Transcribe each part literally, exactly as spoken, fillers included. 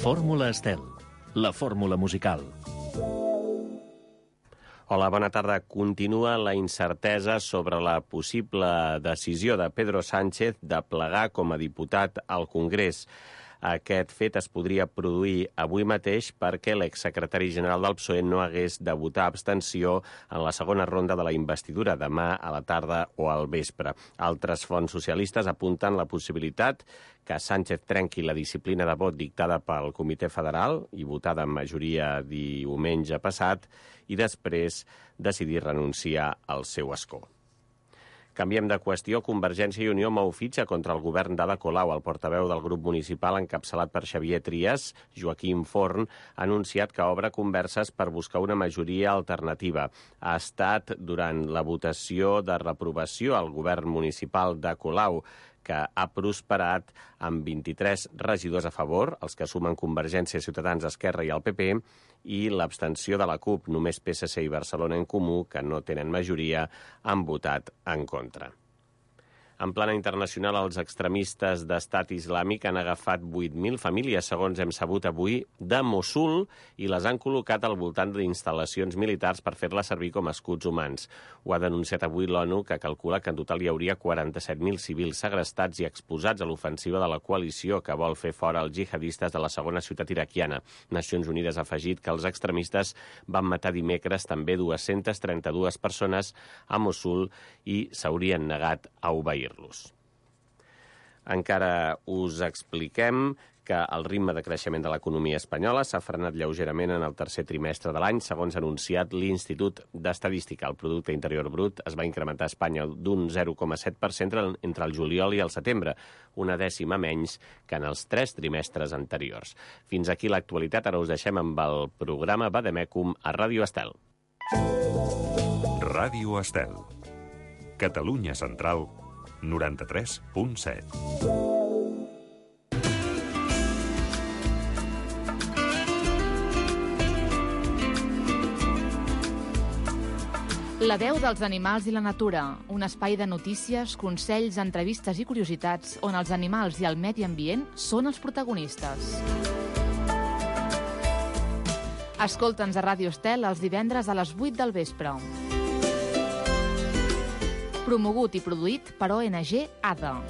Fórmula Estel, la fórmula musical. Hola, bona tarda. Continua la incertesa sobre la possible decisió de Pedro Sánchez de plegar com a diputat al Congrés. Aquest fet es podria produir avui mateix perquè l'exsecretari general del P S O E no hagués de votar abstenció en la segona ronda de la investidura demà a la tarda o al vespre. Altres fonts socialistes apunten la possibilitat que Sánchez trenqui la disciplina de vot dictada pel Comitè Federal i votada amb majoria diumenge passat i després decidir renunciar al seu escó. Canviem de qüestió. Convergència i Unió mou fitxa contra el govern d'Ada Colau. El portaveu del grup municipal, encapçalat per Xavier Trias, Joaquim Forn, ha anunciat que obre converses per buscar una majoria alternativa. Ha estat durant la votació de reprovació al govern municipal de Colau, que ha prosperat amb vint-i-tres regidors a favor, els que sumen Convergència, Ciutadans, Esquerra i el P P, i l'abstenció de la CUP, només P S C i Barcelona en Comú, que no tenen majoria, han votat en contra. En plana internacional, els extremistes d'Estat Islàmic han agafat vuit mil famílies, segons hem sabut avui, de Mossul i les han col·locat al voltant d'instal·lacions militars per fer-les servir com a escuts humans. Ho ha denunciat avui l'ONU, que calcula que en total hi hauria quaranta-set mil civils segrestats i exposats a l'ofensiva de la coalició que vol fer fora els jihadistes de la segona ciutat iraquiana. Nacions Unides ha afegit que els extremistes van matar dimecres també dues-centes trenta-dues persones a Mossul i s'haurien negat a obeir. Encara us expliquem que el ritme de creixement de l'economia espanyola s'ha frenat lleugerament en el tercer trimestre de l'any, segons ha anunciat l'Institut d'Estadística. El producte interior brut es va incrementar a Espanya d'un zero coma set per cent entre el juliol i el setembre, una dècima menys que en els tres trimestres anteriors. Fins aquí l'actualitat. Ara us deixem amb el programa Vademecum a Ràdio Estel. Ràdio Estel. Catalunya Central, noranta-tres punt set. La veu dels animals i la natura, un espai de notícies, consells, entrevistes i curiositats on els animals i el medi ambient són els protagonistes. Escolta'ns a Ràdio Estel els divendres a les vuit del vespre. Promogut i produït per O N G A D A.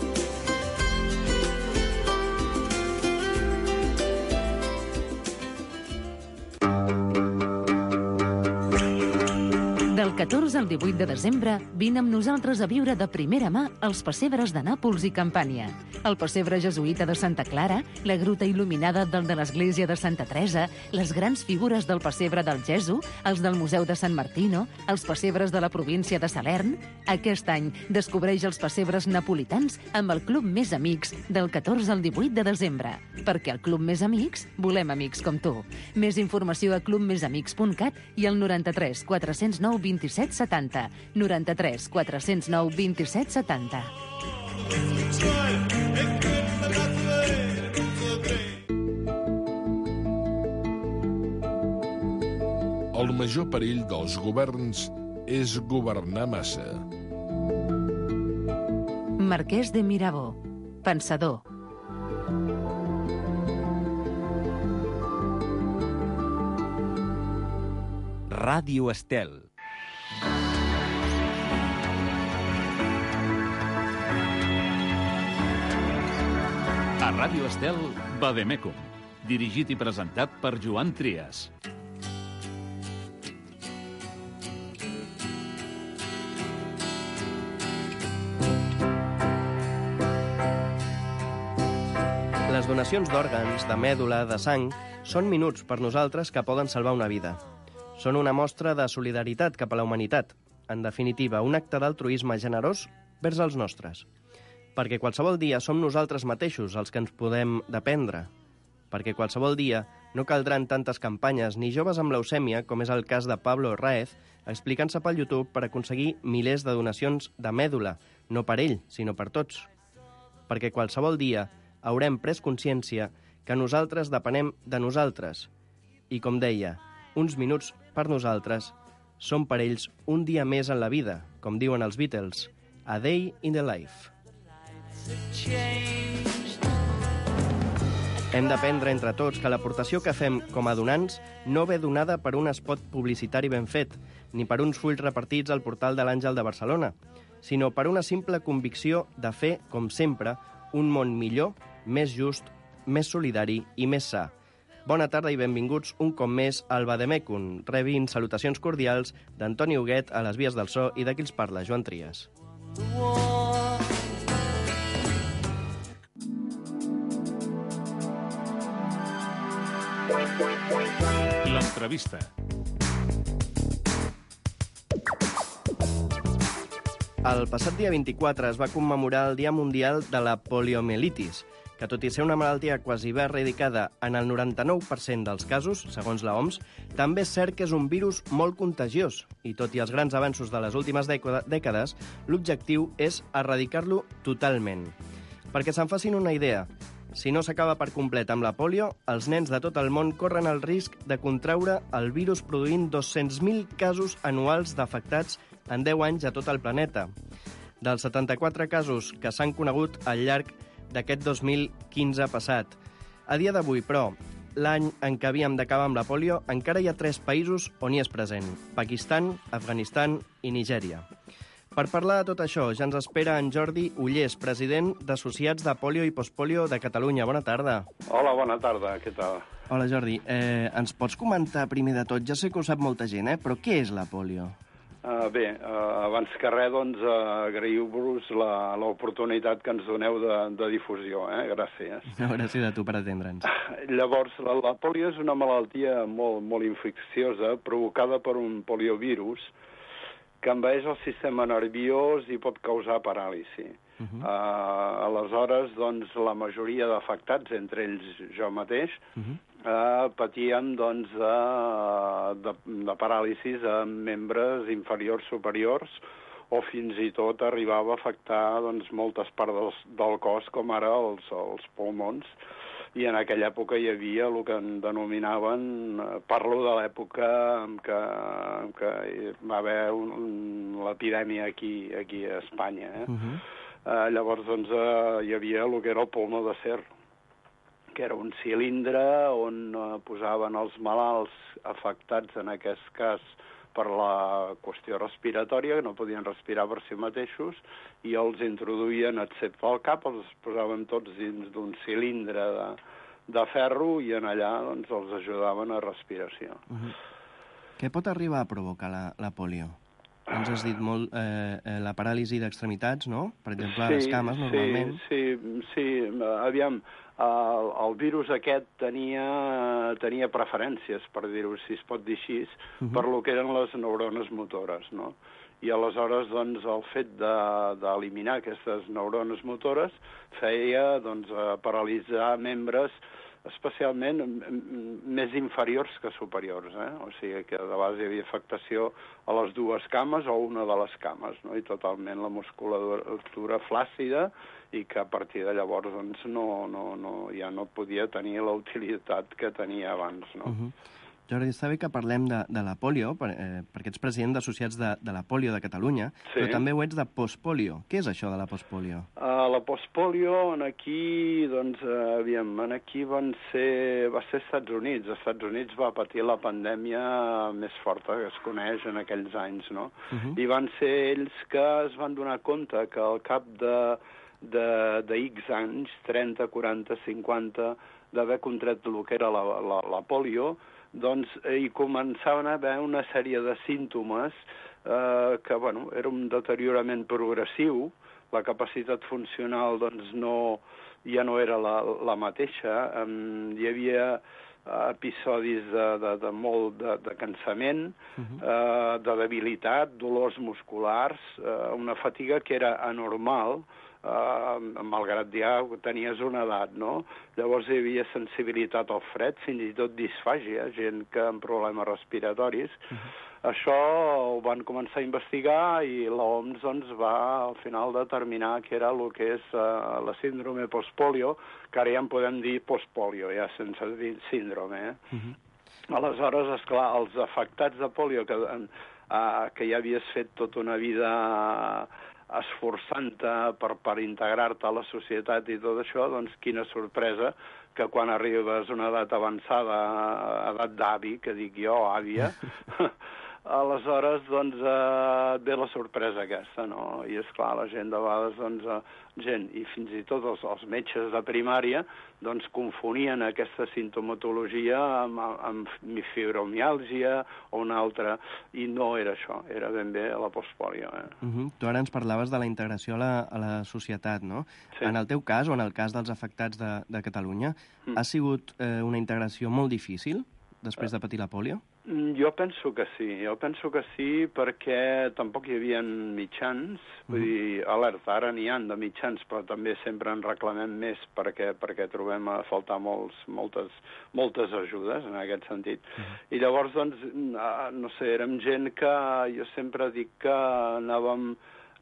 Del catorze al divuit de desembre, vine amb nosaltres a viure de primera mà els pessebres de Nàpols i Campània. El pessebre jesuïta de Santa Clara, la gruta il·luminada del de l'església de Santa Teresa, les grans figures del pessebre del Gesu, els del Museu de San Martino, els pessebres de la província de Salern. Aquest any descobreix els pessebres napolitans amb el Club Més Amics del catorze al divuit de desembre. Perquè al Club Més Amics volem amics com tu. Més informació a club més amics punt cat i al noranta-tres quatre-cents nou vint-i-set setanta. noranta-tres quatre-cents nou vint-i-set setanta. El major perill dels governs és governar massa. Marquès de Mirabeau, pensador. Ràdio Estel. A Ràdio Estel, Vademecum, dirigit i presentat per Joan Trias. Les donacions d'òrgans, de mèdula, de sang, són minuts per nosaltres que poden salvar una vida. Són una mostra de solidaritat cap a la humanitat. En definitiva, un acte d'altruisme generós vers els nostres. Perquè qualsevol dia som nosaltres mateixos els que ens podem dependre. Perquè qualsevol dia no caldran tantes campanyes ni joves amb leucèmia, com és el cas de Pablo Raez, explicant-se pel YouTube per aconseguir milers de donacions de mèdula, no per ell, sinó per tots. Perquè qualsevol dia haurem pres consciència que nosaltres depenem de nosaltres. I com deia, uns minuts per nosaltres són per ells un dia més en la vida, com diuen els Beatles, a day in the life. Hem d'aprendre entre tots que l'aportació que fem com a donants no ve donada per un spot publicitari ben fet, ni per uns fulls repartits al portal de l'Àngel de Barcelona, sinó per una simple convicció de fer, com sempre, un món millor, més just, més solidari i més sa. Bona tarda i benvinguts un cop més al Vademecum. Rebin salutacions cordials d'Antoni Huguet a les vies del so i de qui els parla, Joan Trias. L'entrevista. El passat dia vint-i-quatre es va commemorar el Dia Mundial de la Poliomielitis, que tot i ser una malaltia quasi bé erradicada en el noranta-nou per cent dels casos, segons la O M S, també és cert que és un virus molt contagiós i, tot i els grans avanços de les últimes dècades, l'objectiu és erradicar-lo totalment. Perquè se'n facin una idea, si no s'acaba per complet amb la polio, els nens de tot el món corren el risc de contraure el virus produint dos-cents mil casos anuals d'afectats en deu anys a tot el planeta. Dels setanta-quatre casos que s'han conegut al llarg d'aquest dos mil quinze passat. A dia d'avui, però, l'any en què havíem d'acabar amb la polio, encara hi ha tres països on hi és present: Pakistan, Afganistan i Nigèria. Per parlar de tot això, ja ens espera en Jordi Ullés, president d'Associats de Polio i Postpolio de Catalunya. Bona tarda. Hola, bona tarda, què tal? Hola, Jordi. Eh, ens pots comentar primer de tot, ja sé que ho sap molta gent, eh? però què és la polio? Uh, bé, uh, abans que res, doncs, uh, agraïu-vos l'oportunitat que ens doneu de, de difusió, eh? Gràcies. No, gràcies a tu per atendre'ns. Llavors, la, la polio és una malaltia molt, molt infecciosa provocada per un poliovirus que envaeix el sistema nerviós i pot causar paràlisi. Uh -huh. uh, aleshores, doncs, la majoria d'afectats, entre ells jo mateix, uh -huh. uh, patíem doncs, uh, de, de paràlisis a membres inferiors, superiors, o fins i tot arribava a afectar doncs, moltes parts del, del cos, com ara els, els pulmons. I en aquella època hi havia el que en denominaven, parlo de l'època en què, en què va haver un, un, l'epidèmia aquí, aquí a Espanya. Eh? Uh-huh. uh, llavors doncs, uh, hi havia el que era el pulmó d'acer, que era un cilindre on uh, posaven els malalts afectats, en aquest cas, per la qüestió respiratòria, que no podien respirar per si mateixos, i els introduïen, excepte el cap, els posaven tots dins d'un cilindre de, de ferro i en allà doncs, els ajudaven a respiració. Uh-huh. Què pot arribar a provocar la, la polio? Ens has dit molt eh, la paràlisi d'extremitats, no? Per exemple, sí, les cames, normalment. Sí, sí, sí. Aviam, el, el virus aquest tenia, tenia preferències, per dir-ho, si es pot dir així, uh-huh. per lo que eren les neurones motores, no? I aleshores, doncs, el fet d'eliminar de, aquestes neurones motores feia, doncs, paralitzar membres especialment més inferiors que superiors, eh? O sigui que de base hi havia afectació a les dues cames o una de les cames, no? I totalment la musculatura flàcida, i que a partir de llavors doncs, no, no, no, ja no podia tenir la utilitat que tenia abans, no? Uh-huh. Jordi, està bé que parlem de, de la polio, per, eh, perquè ets president d'Associats de, de la Polio de Catalunya, sí. Però també ho ets de postpolio. Què és això de la postpolio? Uh, la postpolio, en aquí, doncs, uh, aviam, en aquí van ser, va ser Estats Units. Els Estats Units va patir la pandèmia més forta que es coneix en aquells anys, no? Uh-huh. I van ser ells que es van donar compte que al cap de de, de X anys, trenta, quaranta, cinquanta, d'haver contret el que era la, la, la polio, doncs hi començaven a haver una sèrie de símptomes eh, que, bueno, era un deteriorament progressiu, la capacitat funcional, doncs, no, ja no era la, la mateixa, um, hi havia episodis de, de, de molt de, de cansament, uh-huh. eh, de debilitat, dolors musculars, eh, una fatiga que era anormal, Uh, malgrat ja tenies una edat, no? Llavors hi havia sensibilitat al fred, fins i tot disfàgia, gent que amb problemes respiratoris. Uh-huh. Això ho van començar a investigar i la O M S doncs, va al final determinar que era el que és uh, la síndrome postpolio, que ara ja en podem dir postpolio, ja sense dir síndrome. Eh? Uh-huh. Aleshores, esclar, els afectats de polio que, uh, que ja havies fet tota una vida esforçant-te per, per integrar-te a la societat i tot això, doncs quina sorpresa que quan arribes a una edat avançada, a edat d'avi, que dic jo, àvia, aleshores, doncs, eh, ve la sorpresa aquesta, no? I, esclar, la gent de vegades, doncs, eh, gent, i fins i tot els, els metges de primària, doncs, confonien aquesta sintomatologia amb, amb fibromiàlgia o una altra, i no era això, era ben bé la postpòlio. Eh? Uh -huh. Tu ara ens parlaves de la integració a la, a la societat, no? Sí. En el teu cas, o en el cas dels afectats de, de Catalunya, mm. ha sigut eh, una integració molt difícil després de patir la pòlio? Jo penso que sí, jo penso que sí perquè tampoc hi havia mitjans, vull dir, alerta, ara n'hi han de mitjans, però també sempre en reclamem més perquè, perquè trobem a faltar molts, moltes, moltes ajudes en aquest sentit. Uh -huh. I llavors, doncs, no sé, érem gent que jo sempre dic que anàvem,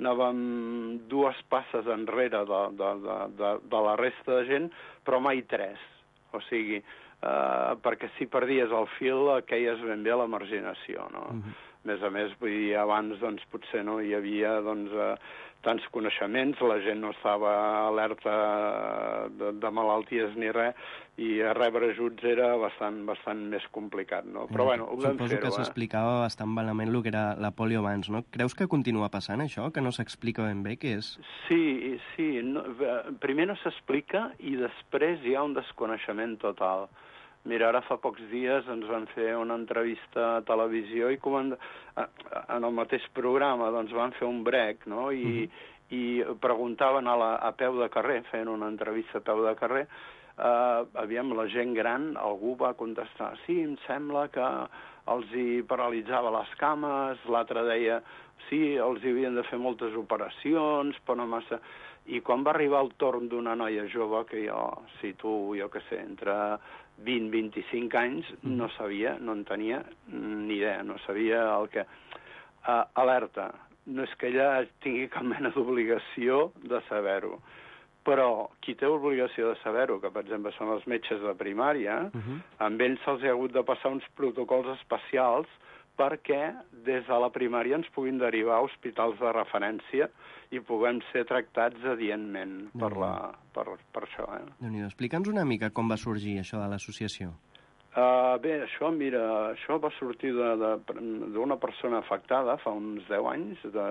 anàvem dues passes enrere de, de, de, de, de la resta de gent, però mai tres, o sigui... Uh, perquè si perdies el fil queies ben bé a la marginació, no? Uh -huh. A més a més, vull dir, abans doncs, potser no hi havia doncs, uh, tants coneixements, la gent no estava alerta de, de malalties ni res, i rebre ajuts era bastant, bastant més complicat, no? Però, bueno, ho vam fer-ho. Suposo que s'explicava bastant malament el que era la pòlio abans, no? Creus que continua passant això, que no s'explica ben bé què és? Sí, sí. No, primer no s'explica i després hi ha un desconeixement total. Mira, ara fa pocs dies ens van fer una entrevista a televisió i com en, en el mateix programa doncs van fer un break, no? I, uh-huh. i preguntaven a, la, a peu de carrer, feien una entrevista a peu de carrer, uh, aviam, la gent gran, algú va contestar, sí, em sembla que els hi paralitzava les cames, l'altre deia, sí, els hi havien de fer moltes operacions, però no massa... I quan va arribar el torn d'una noia jove, que jo, si tu, jo què sé, entre vint i vint-i-cinc anys, no sabia, no en tenia ni idea, no sabia el que... Uh, alerta, no és que ella tingui cap mena d'obligació de saber-ho, però qui té obligació de saber-ho, que per exemple són els metges de primària, uh-huh. amb ells se'ls ha hagut de passar uns protocols especials perquè des de la primària ens puguin derivar a hospitals de referència i puguem ser tractats adientment per, la, per, per això. Eh? Déu-n'hi-do. Explica'ns una mica com va sorgir això de l'associació. Uh, bé, això, mira, això va sortir d'una persona afectada fa uns deu anys, de,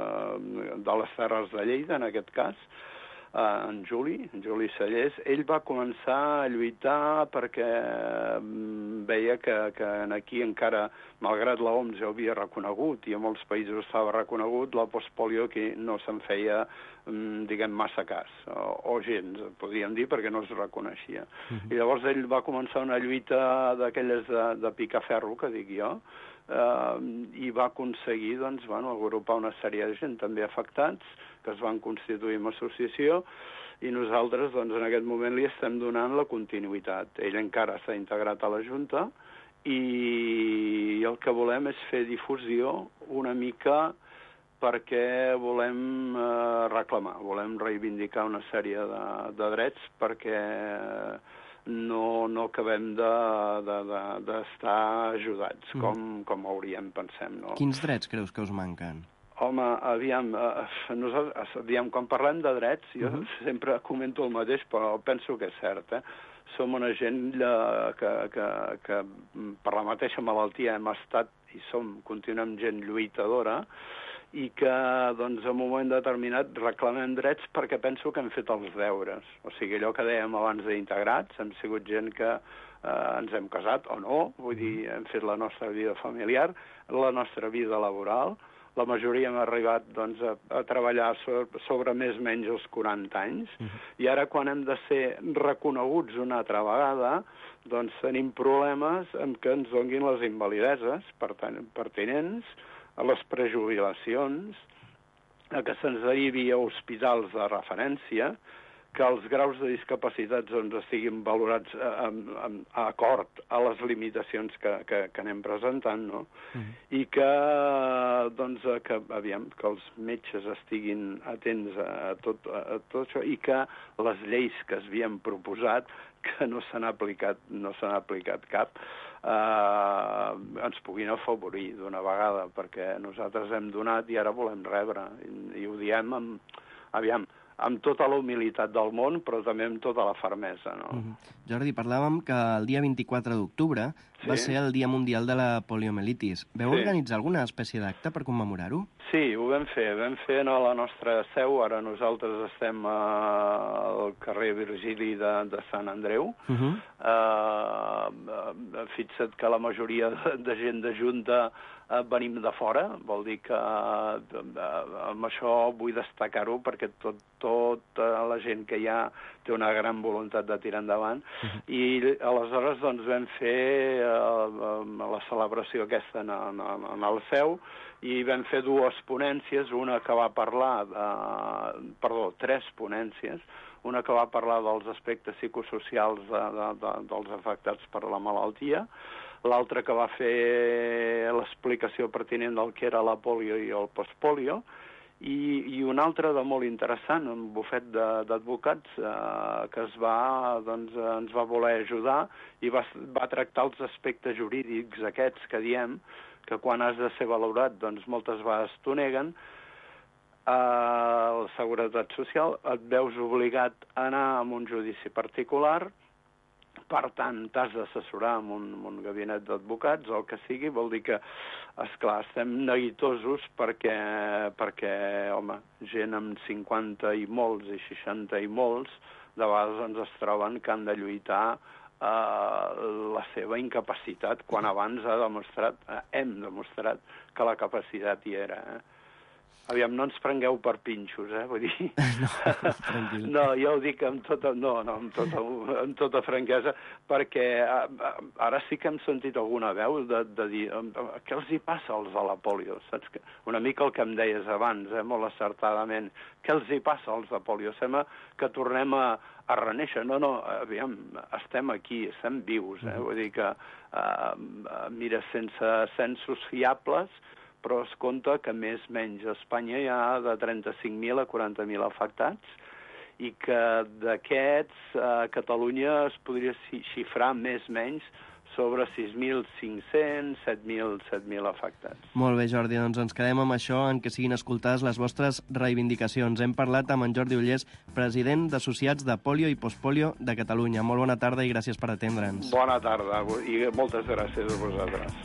de les Terres de Lleida, en aquest cas, Uh, en Juli, en Juli Sallés. Ell va començar a lluitar perquè um, veia que, que aquí encara, malgrat la O M S ja ho havia reconegut i a molts països estava reconegut, la postpòlio aquí no se'n feia, um, diguem, massa cas, o, o gens, podríem dir, perquè no es reconeixia. Uh-huh. I llavors ell va començar una lluita d'aquelles de, de picaferro, que dic jo, Uh, i va aconseguir doncs, bueno, agrupar una sèrie de gent també afectats que es van constituir en associació i nosaltres doncs, en aquest moment li estem donant la continuïtat. Ell encara està integrat a la Junta i el que volem és fer difusió una mica perquè volem eh, reclamar, volem reivindicar una sèrie de, de drets perquè no, no acabem d'estar de, de, de, ajudats com, mm. com hauríem, pensem. No? Quins drets creus que us manquen? Home, aviam, eh, nosaltres, aviam, quan parlem de drets, jo uh-huh. sempre comento el mateix, però penso que és cert, eh? Som una gent que, que, que per la mateixa malaltia hem estat i som, continuem gent lluitadora, i que doncs, en un moment determinat reclamem drets perquè penso que hem fet els deures. O sigui, allò que dèiem abans d'integrats, hem sigut gent que eh, ens hem casat o no, vull dir, hem fet la nostra vida familiar, la nostra vida laboral, la majoria hem arribat doncs, a, a treballar sobre, sobre més o menys els quaranta anys, uh-huh. i ara quan hem de ser reconeguts una altra vegada, doncs tenim problemes amb que ens donguin les invalideses pertinents, a les prejubilacions, a que se'ns derivi a hospitals de referència, que els graus de discapacitats doncs, estiguin valorats a, a, a acord a les limitacions que, que, que anem presentant, no? Mm. I que, doncs, que, aviam, que els metges estiguin atents a tot, a tot això i que les lleis que es havien proposat que no s'han aplicat, no s'han aplicat cap. eh, ens puguin afavorir d'una vegada, perquè nosaltres hem donat i ara volem rebre, i, i ho diem amb, aviam, amb tota la humilitat del món, però també amb tota la fermesa, no? Mm-hmm. Jordi, parlàvem que el dia vint-i-quatre d'octubre sí. va ser el Dia Mundial de la Poliomielitis. Veu sí. organitzar alguna espècie d'acte per commemorar-ho? Sí, ho vam fer. Vam fer a la nostra seu. Ara nosaltres estem al carrer Virgili de, de Sant Andreu. Uh-huh. Uh, fixa't que la majoria de, de gent de Junta uh, venim de fora. Vol dir que uh, amb això vull destacar-ho perquè tot, tota la gent que hi ha té una gran voluntat de tirar endavant. Uh-huh. I aleshores doncs, vam fer uh, la celebració aquesta en, en, en el seu i vam fer dues ponències, una que va parlar, de, perdó, tres ponències, una que va parlar dels aspectes psicosocials de, de, de, dels afectats per la malaltia, l'altra que va fer l'explicació pertinent del que era la polio i el postpolio, i, i una altra de molt interessant, un bufet d'advocats eh, que es va, doncs, ens va voler ajudar i va, va tractar els aspectes jurídics aquests que diem, que quan has de ser valorat, doncs moltes vegades t'ho neguen, a la Seguretat Social et veus obligat a anar a un judici particular, per tant, t'has d'assessorar amb un, amb un gabinet d'advocats o el que sigui, vol dir que, esclar, estem neguitosos perquè, perquè, home, gent amb cinquanta i molts i seixanta i molts, de vegades doncs es troben que han de lluitar Uh, la seva incapacitat, quan abans ha demostrat, uh, hem demostrat que la capacitat hi era. Eh? Aviam, no ens prengueu per pinxos, eh? Vull dir... No, no, jo ho dic amb tota, no, no, amb tota, amb tota franquesa, perquè uh, ara sí que hem sentit alguna veu de, de dir uh, què els hi passa als de la polio, saps? Que, una mica el que em deies abans, eh, molt acertadament, què els hi passa als de polio? Sembla que tornem a, a reneixer. No, no, aviam, estem aquí, estem vius, eh? Vull dir que, uh, mira, sense censos fiables, però es compta que més o menys a Espanya hi ha de trenta-cinc mil a quaranta mil afectats i que d'aquests a Catalunya es podria xifrar més o menys sobre sis mil cinc-cents, set mil afectats. Molt bé, Jordi, doncs ens quedem amb això, en que siguin escoltades les vostres reivindicacions. Hem parlat amb en Jordi Ullés, president d'Associats de Polio i Postpolio de Catalunya. Molt bona tarda i gràcies per atendre'ns. Bona tarda i moltes gràcies a vosaltres.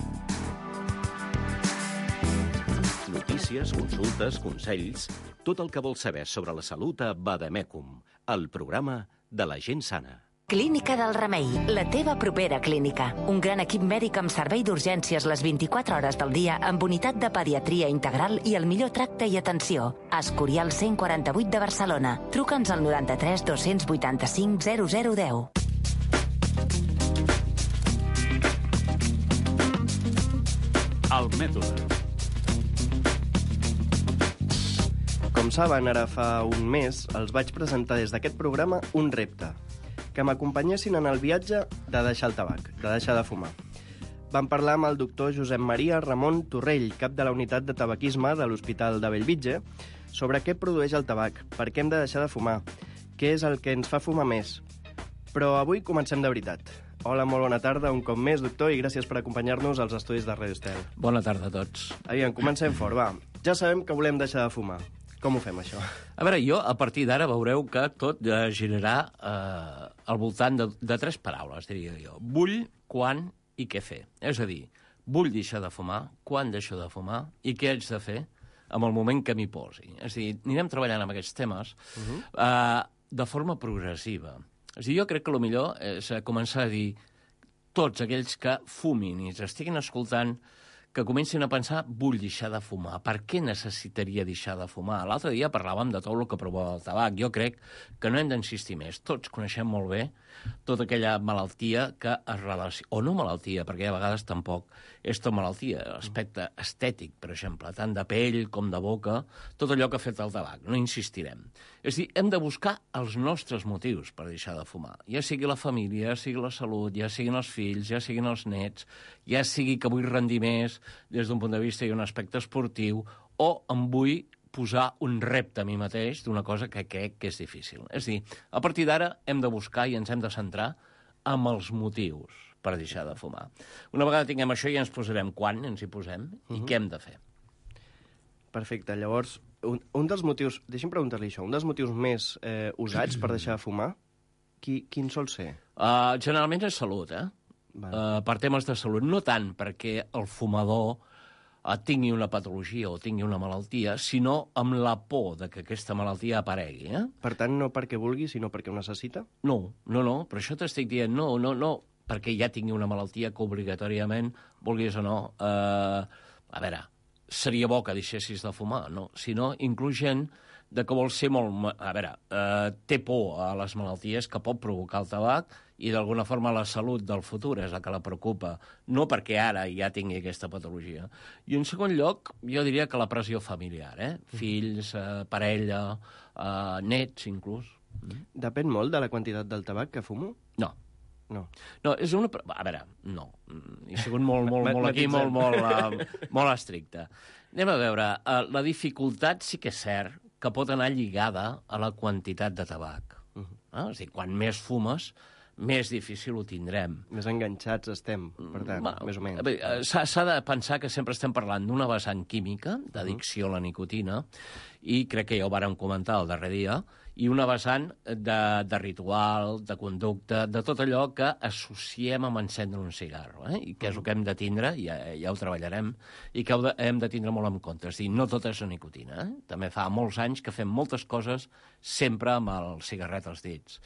Notícies, consultes, consells, tot el que vols saber sobre la salut a Vademecum, el programa de la gent sana. Clínica del Remei, la teva propera clínica. Un gran equip mèdic amb servei d'urgències les vint-i-quatre hores del dia, amb unitat de pediatria integral i el millor tracte i atenció. Escorial cent quaranta-vuit de Barcelona. Truca'ns al noranta-tres dos-cents vuitanta-cinc zero zero deu. El mètode. Com saben, ara fa un mes els vaig presentar des d'aquest programa un repte, que m'acompanyessin en el viatge de deixar el tabac, de deixar de fumar. Vam parlar amb el doctor Josep Maria Ramon Torrell, cap de la unitat de tabaquisme de l'Hospital de Bellvitge, sobre què produeix el tabac, per què hem de deixar de fumar, què és el que ens fa fumar més. Però avui comencem de veritat. Hola, molt bona tarda, un cop més, doctor, i gràcies per acompanyar-nos als estudis de Radio Estel. Bona tarda a tots. Aviam, comencem fort, va. Ja sabem que volem deixar de fumar. Com ho fem, això? A veure, jo, a partir d'ara, veureu que tot eh, girarà eh, al voltant de, de tres paraules, diria jo. Vull, quan i què fer. És a dir, vull deixar de fumar, quan deixo de fumar i què haig de fer en el moment que m'hi posi. És a dir, anirem treballant amb aquests temes uh-huh. eh, de forma progressiva. És a dir, jo crec que el millor és començar a dir tots aquells que fumin i estiguin escoltant que comencin a pensar, vull deixar de fumar. Per què necessitaria deixar de fumar? L'altre dia parlàvem de tot el que prova el tabac. Jo crec que no hem d'insistir més. Tots coneixem molt bé tota aquella malaltia que es relaciona... O no malaltia, perquè a vegades tampoc és tot malaltia. L'aspecte estètic, per exemple, tant de pell com de boca, tot allò que ha fet el tabac. No insistirem. És a dir, hem de buscar els nostres motius per deixar de fumar. Ja sigui la família, ja sigui la salut, ja siguin els fills, ja siguin els nets, ja sigui que vull rendir més des d'un punt de vista i un aspecte esportiu, o em vull posar un repte a mi mateix d'una cosa que crec que és difícil. És a dir, a partir d'ara hem de buscar i ens hem de centrar amb els motius. per deixar de fumar. Una vegada tinguem això ja ens posarem quan ens hi posem i què hem de fer. Perfecte, llavors, un, un dels motius, deixi'm preguntar-li això, un dels motius més eh, usats per deixar de fumar, qui, quin sol ser? Uh, generalment és salut, eh? Uh, per temes de salut, no tant perquè el fumador uh, tingui una patologia o tingui una malaltia, sinó amb la por de que aquesta malaltia aparegui. Eh? Per tant, no perquè vulgui, sinó perquè ho necessita? No, no, no, per això t'estic dient, no, no, no, perquè ja tingui una malaltia que obligatòriament, vulguis o no, uh, a veure, seria bo que deixessis de fumar, no? Sinó inclús gent de que vol ser molt... A veure, eh, té por a les malalties que pot provocar el tabac i d'alguna forma la salut del futur és la que la preocupa, no perquè ara ja tingui aquesta patologia. I en segon lloc, jo diria que la pressió familiar, eh? Fills, eh, parella, eh, nets, inclús. Depèn molt de la quantitat del tabac que fumo? No. No. No, és una... A veure, no. He sigut molt, molt, molt aquí, molt, molt, uh, molt estricte. Anem a veure, uh, la dificultat sí que és cert que pot anar lligada a la quantitat de tabac. Uh -huh. eh? És a dir, quan més fumes, més difícil ho tindrem. Més enganxats estem, per tant, bueno, més o menys. S'ha de pensar que sempre estem parlant d'una vessant química, d'addicció a la nicotina, i crec que ja ho vàrem comentar el darrer dia, i una vessant de, de ritual, de conducta, de tot allò que associem amb encendre un cigarro, eh? I que és el que hem de tindre, ja, ja ho treballarem, i que de, hem de tindre molt en compte. És a dir, no tot és la nicotina. Eh? També fa molts anys que fem moltes coses sempre amb el cigarret als dits.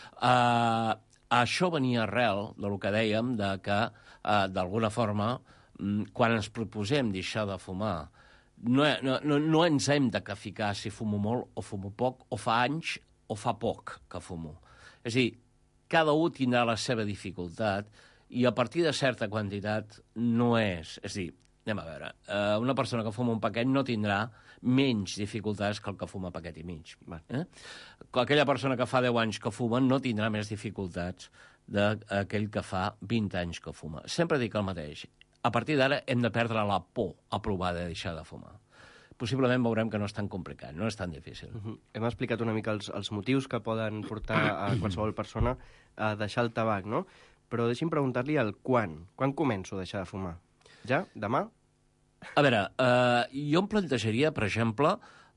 Uh, això venia arrel del que dèiem, de que, uh, d'alguna forma, quan ens proposem deixar de fumar, No, no, no ens hem de ficar si fumo molt o fumo poc, o fa anys o fa poc que fumo. És a dir, cada un tindrà la seva dificultat i a partir de certa quantitat no és... És a dir, anem a veure, una persona que fuma un paquet no tindrà menys dificultats que el que fuma paquet i mig. Eh? Aquella persona que fa deu anys que fuma no tindrà més dificultats d'aquell que fa vint anys que fuma. Sempre dic el mateix. A partir d'ara hem de perdre la por a provar de deixar de fumar. Possiblement veurem que no és tan complicat, no és tan difícil. Uh -huh. Hem explicat una mica els, els motius que poden portar a qualsevol persona a deixar el tabac, no? Però deixi'm preguntar-li el quan. Quan començo a deixar de fumar? Ja? Demà? A veure, uh, jo em plantejaria, per exemple,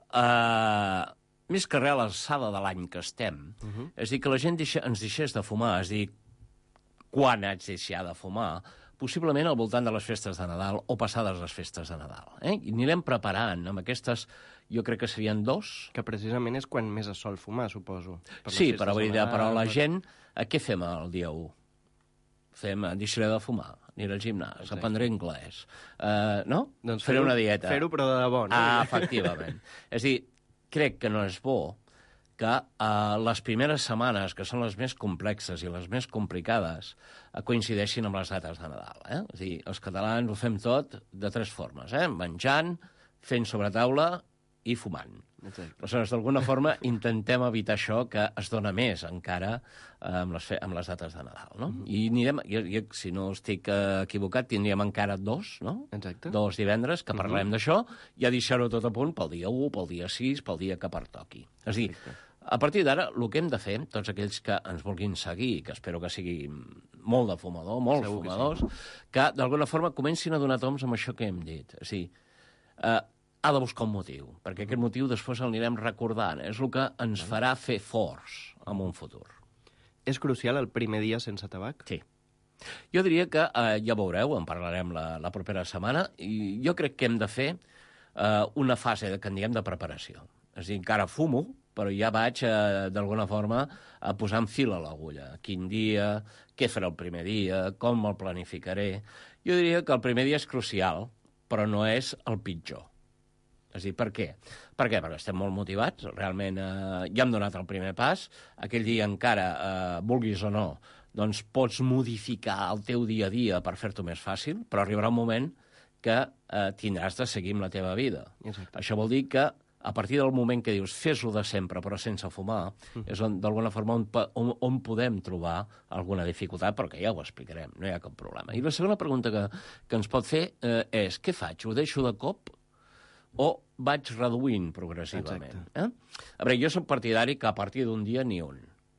uh, més que res a l'alçada de l'any que estem, uh -huh. és dir, que la gent deixa, ens deixés de fumar, és dir, quan haig de deixar de fumar, possiblement al voltant de les festes de Nadal o passades les festes de Nadal. Eh? I anirem preparant amb aquestes, jo crec que serien dos. Que precisament és quan més es sol fumar, suposo. Per sí, però, Nadal, però la per... gent, eh, què fem el dia u? Fem, deixaré de fumar, aniré al gimnàs, Exacte. aprendré anglès, uh, no? Doncs faré una dieta. Fer-ho, però de debò, no? Ah, efectivament. És a dir, crec que no és bo que uh, les primeres setmanes, que són les més complexes i les més complicades, uh, coincideixin amb les dates de Nadal. Eh? És a dir, els catalans ho fem tot de tres formes, eh? menjant, fent sobre taula i fumant. Exacte. Aleshores, d'alguna forma, intentem evitar això que es dona més encara uh, amb, les fe amb les dates de Nadal. No? Uh-huh. I anirem, jo, jo, si no estic uh, equivocat, tindríem encara dos, no? Exacte. Dos divendres que parlem uh-huh. d'això, i a deixar-ho tot a punt pel dia u, pel dia sis, pel dia que pertoqui. És a dir, a partir d'ara, el que hem de fer, tots aquells que ens vulguin seguir, que espero que sigui molt de fumador, molts Segur fumadors, que, sí. que d'alguna forma comencin a donar toms amb això que hem dit. És a dir, eh, ha de buscar un motiu, perquè aquest motiu després l'anirem recordant. És el que ens farà fer forts en un futur. És crucial el primer dia sense tabac? Sí. Jo diria que, eh, ja veureu, en parlarem la, la propera setmana, i jo crec que hem de fer eh, una fase de, que en diguem de preparació. És a dir, encara fumo, però ja vaig, eh, d'alguna forma, a posar en fil a l'agulla. Quin dia, què faré el primer dia, com me'l planificaré. Jo diria que el primer dia és crucial, però no és el pitjor. És a dir, per què? Per què? Perquè estem molt motivats, realment eh, ja hem donat el primer pas, aquell dia encara, eh, vulguis o no, doncs pots modificar el teu dia a dia per fer-t'ho més fàcil, però arribarà un moment que eh, tindràs de seguir amb la teva vida. Exacte. Això vol dir que a partir del moment que dius fes-ho de sempre però sense fumar, mm. és on, d'alguna forma on, on, on podem trobar alguna dificultat, perquè ja ho explicarem, no hi ha cap problema. I la segona pregunta que, que ens pot fer eh, és, què faig? Ho deixo de cop o vaig reduint progressivament? Eh? A veure, jo soc partidari que a partir d'un dia ni un.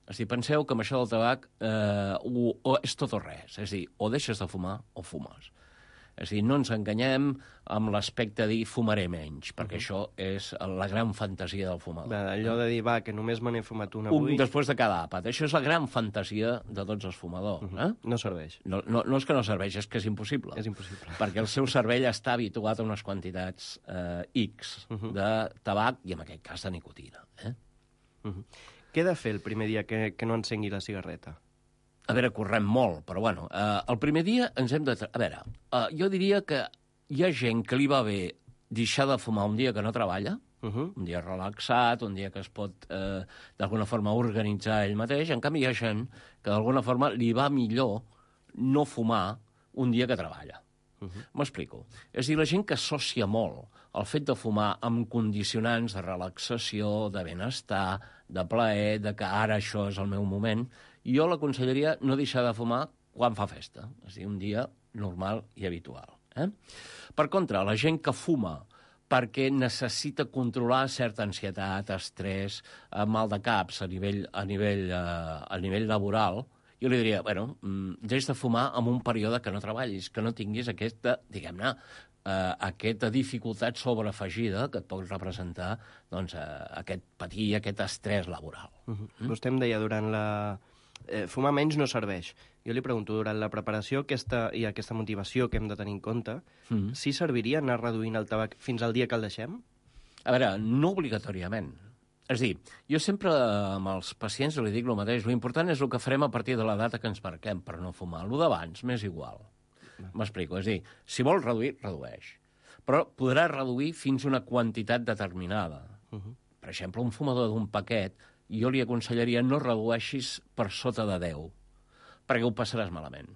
És a dir, penseu que amb això del tabac eh, o, o és tot o res. És a dir, o deixes de fumar o fumes. És a dir, no ens enganyem amb l'aspecte de dir fumaré menys, perquè uh -huh. això és la gran fantasia del fumador. Va, allò de dir, va, que només me n'he fumat una Un avui... després de cada àpat. Això és la gran fantasia de tots els fumadors. Uh -huh. eh? No serveix. No, no, no és que no serveix, és que és impossible. És impossible. Perquè el seu cervell està habituat a unes quantitats eh, X uh -huh. de tabac i, en aquest cas, de nicotina. Eh? Uh -huh. Què he de fer el primer dia que, que no encengui la cigarreta? A veure, correm molt, però bueno, eh, el primer dia ens hem de... A veure, eh, jo diria que hi ha gent que li va bé deixar de fumar un dia que no treballa, uh -huh. un dia relaxat, un dia que es pot eh, d'alguna forma organitzar ell mateix. En canvi, hi ha gent que d'alguna forma li va millor no fumar un dia que treballa. Uh -huh. M'explico. És a dir, la gent que associa molt el fet de fumar amb condicionants de relaxació, de benestar, de plaer, de que ara això és el meu moment, jo l'aconsellaria no deixar de fumar quan fa festa, és a dir, un dia normal i habitual. Eh? Per contra, la gent que fuma perquè necessita controlar certa ansietat, estrès, mal de caps a nivell, a nivell, uh, a nivell laboral, jo li diria, bueno, deix de fumar en un període que no treballis, que no tinguis aquesta, diguem-ne, uh, aquesta dificultat sobreafegida que et pot representar doncs, uh, aquest patir, aquest estrès laboral. Uh -huh. mm? Vostè em deia durant la... Eh, fumar menys no serveix. Jo li pregunto, durant la preparació aquesta, i aquesta motivació que hem de tenir en compte, mm. si serviria anar reduint el tabac fins al dia que el deixem? A veure, no obligatòriament. És a dir, jo sempre amb els pacients li dic el mateix. L'important és el que farem a partir de la data que ens marquem per no fumar. El d'abans m'és igual. M'explico. És a dir, si vol reduir, redueix. Però podrà reduir fins a una quantitat determinada. Uh -huh. Per exemple, un fumador d'un paquet, jo li aconsellaria no redueixis per sota de deu, perquè ho passaràs malament.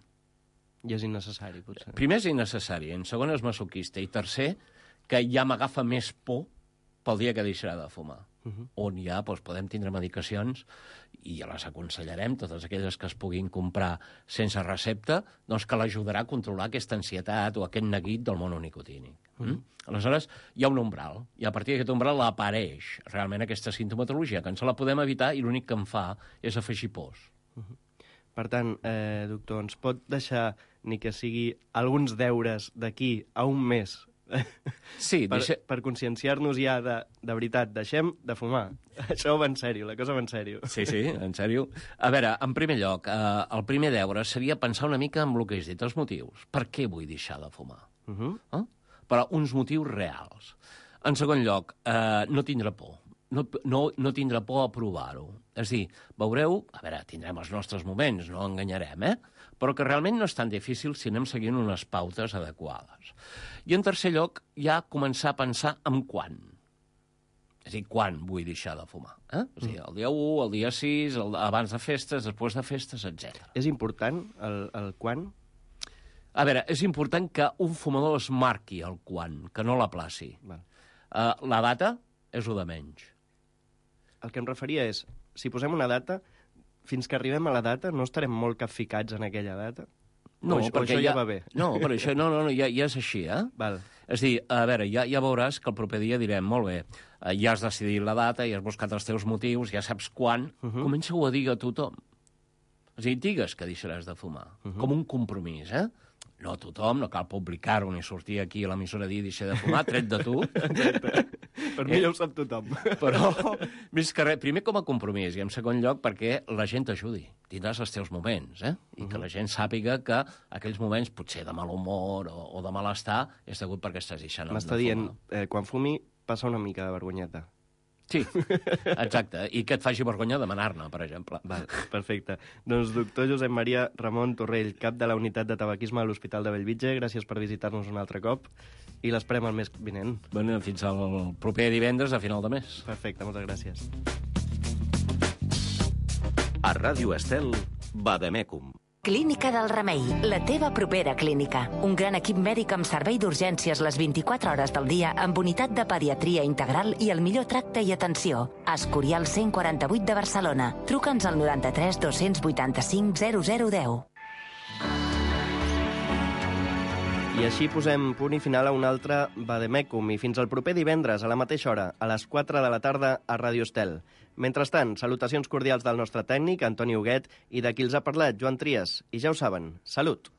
I és innecessari, potser. Primer és innecessari, en segon és masoquista, i tercer, que ja m'agafa més por pel dia que deixarà de fumar. Uh -huh. On ja doncs, podem tindre medicacions, i ja les aconsellarem, totes aquelles que es puguin comprar sense recepta, doncs que l'ajudarà a controlar aquesta ansietat o aquest neguit del mononicotínic. Uh -huh. mm? Aleshores, hi ha un umbral, i a partir d'aquest umbral apareix realment aquesta sintomatologia, que ens la podem evitar i l'únic que em fa és afegir pors. Uh -huh. Per tant, eh, doctor, ens pot deixar ni que sigui alguns deures d'aquí a un mes sí, per, deixa... per conscienciar-nos ja de, de veritat, deixem de fumar. Això va en sèrio, la cosa va en sèrio. Sí, sí, en sèrio. A veure, en primer lloc, eh, el primer deure seria pensar una mica en el que has dit, els motius. Per què vull deixar de fumar? Uh -huh. eh? Però uns motius reals. En segon lloc, eh, no tindre por. No, no, no tindre por a provar-ho. És a dir, veureu, a veure, tindrem els nostres moments, no enganyarem, eh? Però que realment no és tan difícil si anem seguint unes pautes adequades. I en tercer lloc, ja començar a pensar en quan. És a dir, quan vull deixar de fumar. Eh? És a dir, el dia u, el dia sis, el, abans de festes, després de festes, etcètera. És important el, el quan? A veure, és important que un fumador es marqui el quan, que no l'aplaci. Uh, la data és el de menys. El que em referia és, si posem una data, fins que arribem a la data no estarem molt capficats en aquella data? No, o, perquè o això ja, ja va bé? No, però això no, no, no ja, ja és així, eh? Val. És a dir, a veure, ja, ja veuràs que el proper dia direm, molt bé, ja has decidit la data, ja has buscat els teus motius, ja saps quan, uh -huh. comença-ho a dir a tothom. És a dir, digues que deixaràs de fumar, uh -huh. com un compromís, eh? No a tothom, no cal publicar-ho ni sortir aquí a l'emissora a dir deixar de fumar, tret de tu. Per mi ja ho sap tothom. Però, més que res, primer com a compromís, i en segon lloc perquè la gent t'ajudi. Tindràs els teus moments, eh? I que la gent sàpiga que aquells moments, potser de mal humor o, o de malestar, és degut perquè estàs deixant de fumar. M'està dient, eh, quan fumi, passa una mica de vergonyeta. Sí, exacte. I que et faci vergonya demanar-ne, per exemple. Val, perfecte. Doncs doctor Josep Maria Ramon Torrell, cap de la unitat de tabaquisme a l'Hospital de Bellvitge, gràcies per visitar-nos un altre cop i l'esperem el mes vinent. Bueno, fins al proper divendres a final de mes. Perfecte, moltes gràcies. A Ràdio Estel, Vademecum. Clínica del Remei, la teva propera clínica. Un gran equip mèdic amb servei d'urgències les vint-i-quatre hores del dia amb unitat de pediatria integral i el millor tracte i atenció. Escorial cent quaranta-vuit de Barcelona. Truca'ns al noranta-tres dos-cents vuitanta-cinc zero zero deu. I així posem punt i final a un altre Vademecum i fins al proper divendres a la mateixa hora, a les quatre de la tarda a Ràdio Estel. Mentrestant, salutacions cordials del nostre tècnic, Antoni Huguet, i de qui els ha parlat, Joan Trias. I ja ho saben, salut!